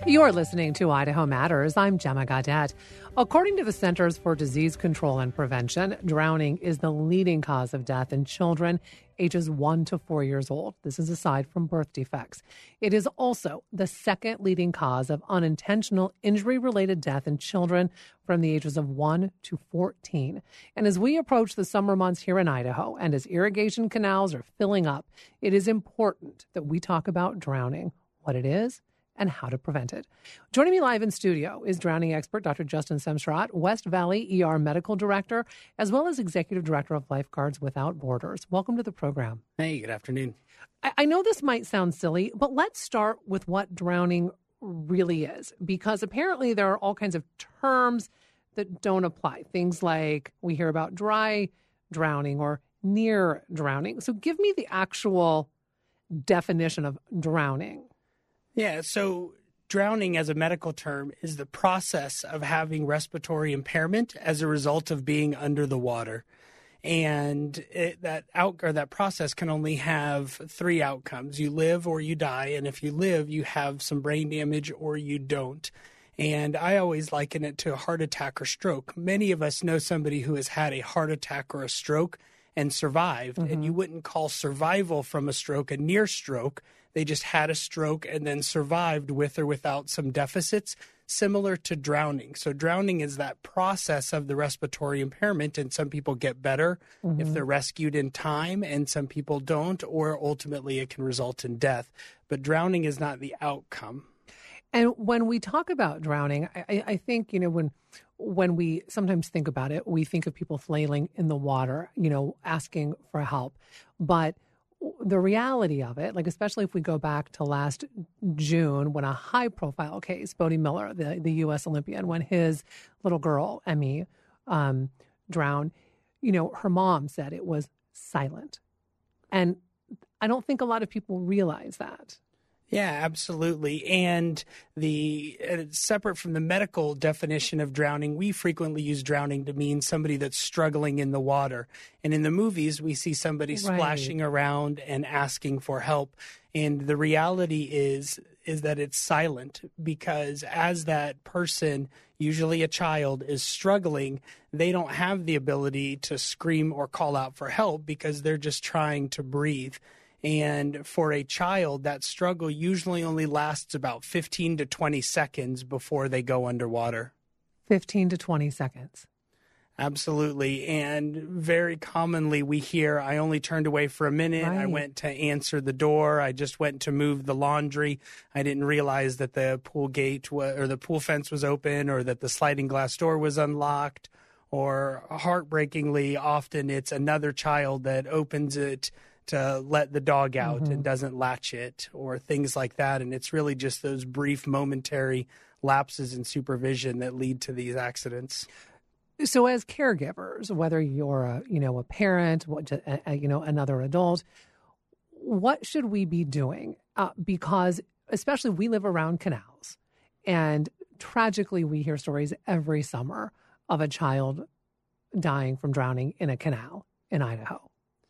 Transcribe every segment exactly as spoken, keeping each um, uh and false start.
You're listening to Idaho Matters. I'm Gemma Gaudette. According to the Centers for Disease Control and Prevention, drowning is the leading cause of death in children ages one to four years old. This is aside from birth defects. It is also the second leading cause of unintentional injury-related death in children from the ages of one to fourteen. And as we approach the summer months here in Idaho, and as irrigation canals are filling up, it is important that we talk about drowning, what it is, and how to prevent it. Joining me live in studio is drowning expert Doctor Justin Semstrat, West Valley E R Medical Director, as well as Executive Director of Lifeguards Without Borders. Welcome to the program. Hey, good afternoon. I, I know this might sound silly, but let's start with what drowning really is, because apparently there are all kinds of terms that don't apply. Things like we hear about dry drowning or near drowning. So give me the actual definition of drowning. Yeah, so drowning as a medical term is the process of having respiratory impairment as a result of being under the water. And it, that out or that process can only have three outcomes. You live or you die. And if you live, you have some brain damage or you don't. And I always liken it to a heart attack or stroke. Many of us know somebody who has had a heart attack or a stroke and survived. Mm-hmm. And you wouldn't call survival from a stroke a near stroke. They just had a stroke and then survived with or without some deficits, similar to drowning. So drowning is that process of the respiratory impairment, and some people get better mm-hmm. if they're rescued in time, and some people don't, or ultimately it can result in death. But drowning is not the outcome. And when we talk about drowning, I, I think, you know, when when we sometimes think about it, we think of people flailing in the water, you know, asking for help. But the reality of it, like especially if we go back to last June when a high-profile case, Bodie Miller, the, the U S Olympian, when his little girl, Emmy, um, drowned, you know, her mom said it was silent. And I don't think a lot of people realize that. Yeah, absolutely. And the uh, separate from the medical definition of drowning, we frequently use drowning to mean somebody that's struggling in the water. And in the movies, we see somebody right. splashing around and asking for help. And the reality is is that it's silent, because as that person, usually a child, is struggling, they don't have the ability to scream or call out for help because they're just trying to breathe. And for a child, that struggle usually only lasts about fifteen to twenty seconds before they go underwater. fifteen to twenty seconds. Absolutely. And very commonly we hear, I only turned away for a minute. Right. I went to answer the door. I just went to move the laundry. I didn't realize that the pool gate w- or the pool fence was open, or that the sliding glass door was unlocked. Or heartbreakingly, often it's another child that opens it to let the dog out mm-hmm. and doesn't latch it, or things like that. And it's really just those brief momentary lapses in supervision that lead to these accidents. So as caregivers, whether you're a, you know, a parent, a, a, you know, another adult, what should we be doing? Uh, because especially we live around canals, and tragically we hear stories every summer of a child dying from drowning in a canal in Idaho.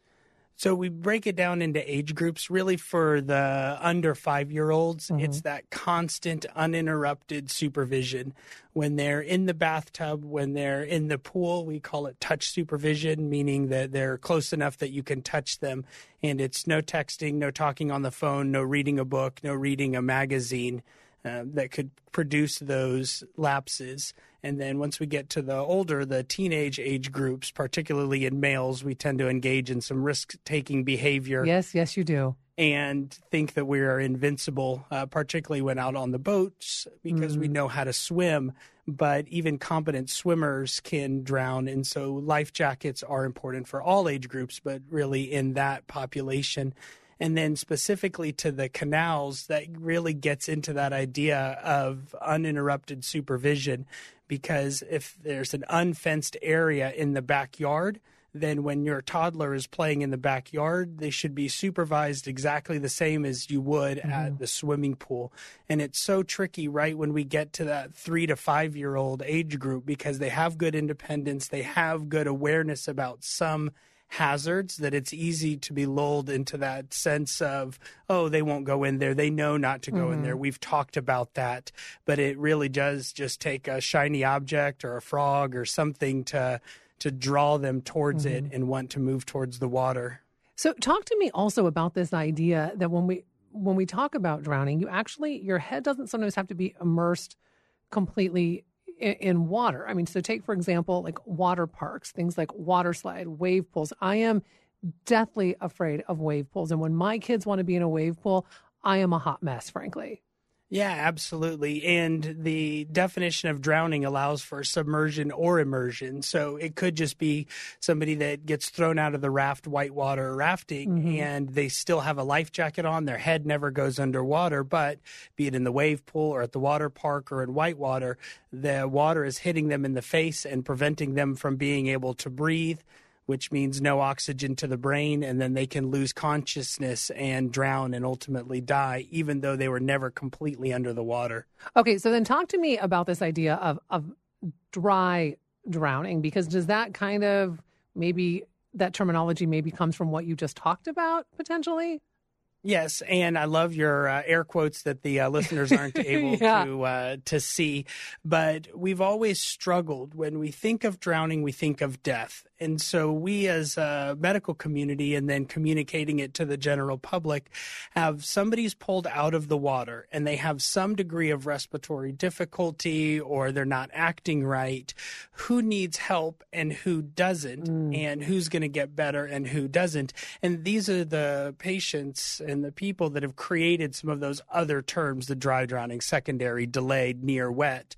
So we break it down into age groups. Really, for the under five-year-olds, mm-hmm. it's that constant, uninterrupted supervision. When they're in the bathtub, when they're in the pool, we call it touch supervision, meaning that they're close enough that you can touch them. And it's no texting, no talking on the phone, no reading a book, no reading a magazine uh, that could produce those lapses. And then once we get to the older, the teenage age groups, particularly in males, we tend to engage in some risk-taking behavior. Yes, yes, you do. And think that we are invincible, uh, particularly when out on the boats, because mm-hmm. we know how to swim. But even competent swimmers can drown. And so life jackets are important for all age groups, but really in that population. And then specifically to the canals, that really gets into that idea of uninterrupted supervision. Because if there's an unfenced area in the backyard, then when your toddler is playing in the backyard, they should be supervised exactly the same as you would mm-hmm. at the swimming pool. And it's so tricky right when we get to that three to five-year-old age group, because they have good independence, they have good awareness about some hazards that it's easy to be lulled into that sense of, oh, they won't go in there. They know not to go mm-hmm. in there. We've talked about that. But it really does just take a shiny object or a frog or something to to draw them towards mm-hmm. it and want to move towards the water. So talk to me also about this idea that when we when we talk about drowning, you actually, your head doesn't sometimes have to be immersed completely in, in water. I mean, so take, for example, like water parks, things like water slide, wave pools. I am deathly afraid of wave pools. And when my kids want to be in a wave pool, I am a hot mess, frankly. Yeah, absolutely. And the definition of drowning allows for submersion or immersion. So it could just be somebody that gets thrown out of the raft, whitewater rafting, mm-hmm. and they still have a life jacket on. Their head never goes underwater, but be it in the wave pool or at the water park or in whitewater, the water is hitting them in the face and preventing them from being able to breathe, which means no oxygen to the brain, and then they can lose consciousness and drown and ultimately die, even though they were never completely under the water. Okay, so then talk to me about this idea of, of dry drowning, because does that kind of maybe, that terminology maybe comes from what you just talked about, potentially? Yes, and I love your uh, air quotes that the uh, listeners aren't able yeah. to uh, to see. But we've always struggled. When we think of drowning, we think of death. And so we as a medical community, and then communicating it to the general public, have somebody's pulled out of the water and they have some degree of respiratory difficulty or they're not acting right. Who needs help and who doesn't, mm. and who's going to get better and who doesn't. And these are the patients and the people that have created some of those other terms, the dry drowning, secondary, delayed, near, wet.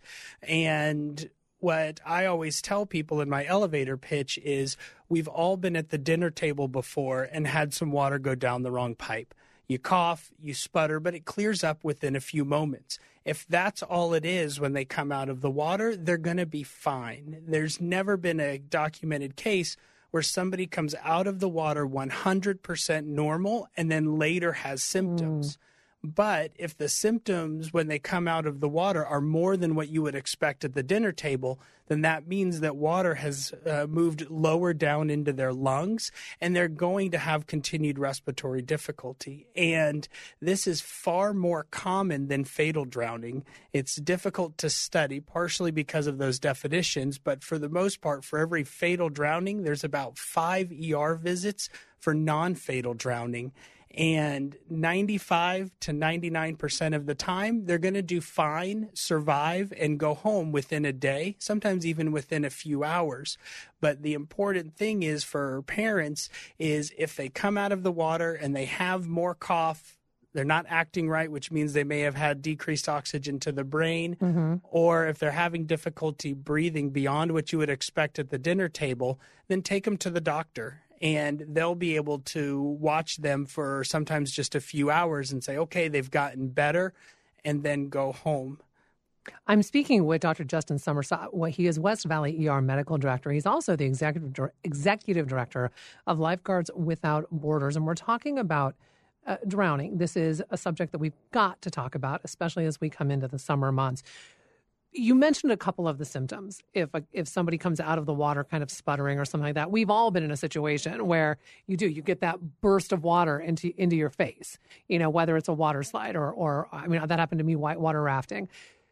And what I always tell people in my elevator pitch is we've all been at the dinner table before and had some water go down the wrong pipe. You cough, you sputter, but it clears up within a few moments. If that's all it is when they come out of the water, they're going to be fine. There's never been a documented case where somebody comes out of the water one hundred percent normal and then later has symptoms. Mm. But if the symptoms when they come out of the water are more than what you would expect at the dinner table, then that means that water has uh, moved lower down into their lungs, and they're going to have continued respiratory difficulty. And this is far more common than fatal drowning. It's difficult to study, partially because of those definitions, but for the most part, for every fatal drowning, there's about five E R visits for non-fatal drowning. And ninety-five to ninety-nine percent of the time, they're going to do fine, survive, and go home within a day, sometimes even within a few hours. But the important thing is for parents is if they come out of the water and they have more cough, they're not acting right, which means they may have had decreased oxygen to the brain, mm-hmm. or if they're having difficulty breathing beyond what you would expect at the dinner table, then take them to the doctor. And they'll be able to watch them for sometimes just a few hours and say, okay, they've gotten better, and then go home. I'm speaking with Doctor Justin Somerset. Well, he is West Valley E R Medical Director. He's also the executive executive director of Lifeguards Without Borders. And we're talking about uh, drowning. This is a subject that we've got to talk about, especially as we come into the summer months. You mentioned a couple of the symptoms. If a, if somebody comes out of the water kind of sputtering or something like that, we've all been in a situation where you do, you get that burst of water into into your face, you know, whether it's a water slide or, or I mean, that happened to me whitewater rafting.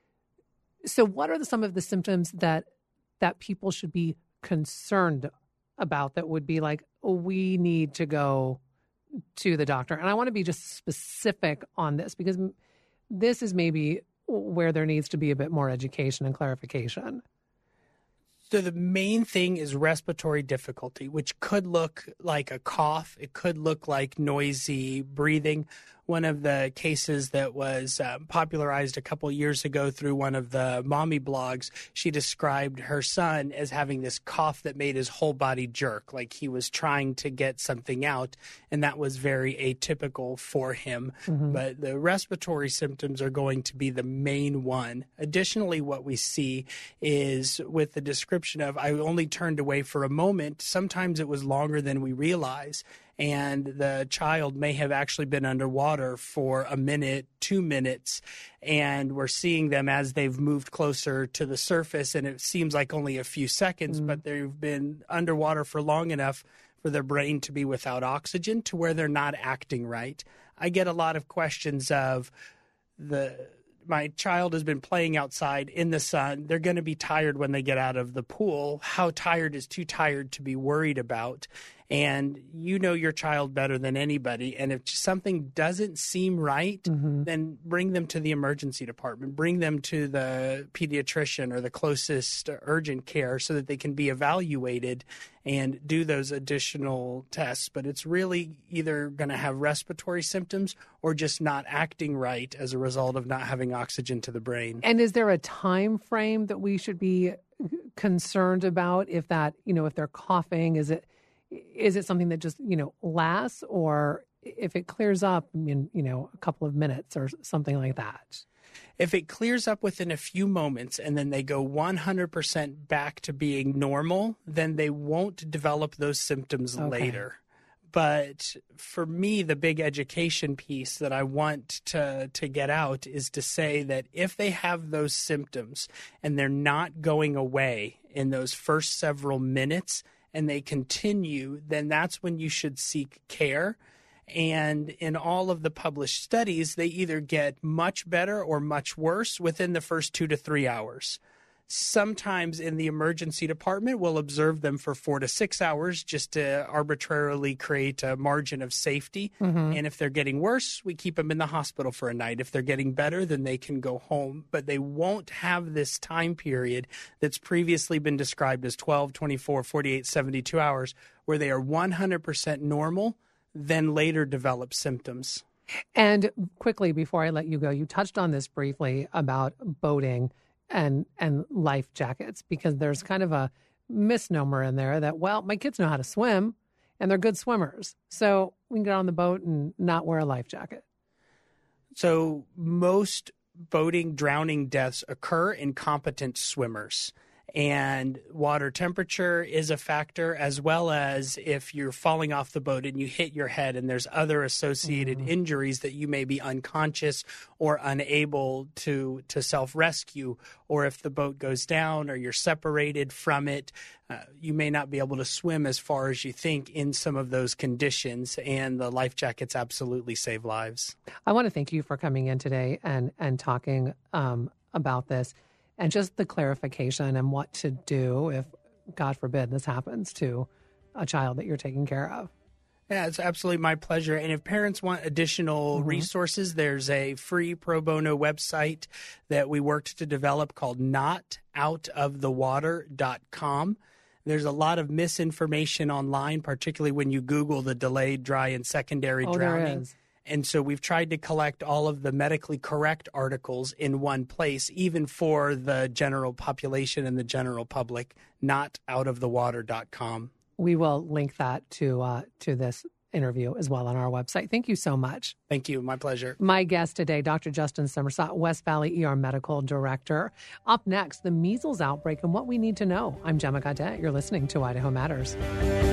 So what are the, some of the symptoms that that people should be concerned about that would be like, oh, we need to go to the doctor? And I want to be just specific on this because this is maybe where there needs to be a bit more education and clarification. So the main thing is respiratory difficulty, which could look like a cough. It could look like noisy breathing. One of the cases that was uh, popularized a couple years ago through one of the mommy blogs, she described her son as having this cough that made his whole body jerk, like he was trying to get something out, and that was very atypical for him. Mm-hmm. But the respiratory symptoms are going to be the main one. Additionally, what we see is with the description of, I only turned away for a moment, sometimes it was longer than we realize. And the child may have actually been underwater for a minute, two minutes, and we're seeing them as they've moved closer to the surface, and it seems like only a few seconds, mm. but they've been underwater for long enough for their brain to be without oxygen to where they're not acting right. I get a lot of questions of the my child has been playing outside in the sun. They're going to be tired when they get out of the pool. How tired is too tired to be worried about? And you know your child better than anybody. And if something doesn't seem right, mm-hmm. then bring them to the emergency department. Bring them to the pediatrician or the closest urgent care so that they can be evaluated and do those additional tests. But it's really either going to have respiratory symptoms or just not acting right as a result of not having oxygen to the brain. And is there a time frame that we should be concerned about if that, you know, if they're coughing, is it Is it something that just, you know, lasts, or if it clears up in, you know, a couple of minutes or something like that? If it clears up within a few moments and then they go one hundred percent back to being normal, then they won't develop those symptoms okay. later. But for me, the big education piece that I want to, to get out is to say that if they have those symptoms and they're not going away in those first several minutes, and they continue, then that's when you should seek care. And in all of the published studies, they either get much better or much worse within the first two to three hours. Sometimes in the emergency department, we'll observe them for four to six hours just to arbitrarily create a margin of safety. Mm-hmm. And if they're getting worse, we keep them in the hospital for a night. If they're getting better, then they can go home. But they won't have this time period that's previously been described as twelve, twenty-four, forty-eight, seventy-two hours, where they are one hundred percent normal, then later develop symptoms. And quickly, before I let you go, you touched on this briefly about boating and and life jackets, because there's kind of a misnomer in there that, well, my kids know how to swim and they're good swimmers, so we can get on the boat and not wear a life jacket. So most boating drowning deaths occur in competent swimmers. And water temperature is a factor, as well as if you're falling off the boat and you hit your head and there's other associated mm-hmm. injuries that you may be unconscious or unable to, to self-rescue, or if the boat goes down or you're separated from it, uh, you may not be able to swim as far as you think in some of those conditions, and the life jackets absolutely save lives. I want to thank you for coming in today and, and talking um, about this. And just the clarification and what to do if, God forbid, this happens to a child that you're taking care of. Yeah, it's absolutely my pleasure. And if parents want additional mm-hmm. resources, there's a free pro bono website that we worked to develop called not out of the water dot com. There's a lot of misinformation online, particularly when you Google the delayed, dry, and secondary oh, drowning. There is. And so we've tried to collect all of the medically correct articles in one place, even for the general population and the general public, not out of the water dot com. We will link that to uh, to this interview as well on our website. Thank you so much. Thank you. My pleasure. My guest today, Doctor Justin Somersott, West Valley E R Medical Director. Up next, the measles outbreak and what we need to know. I'm Gemma Gaudet. You're listening to Idaho Matters.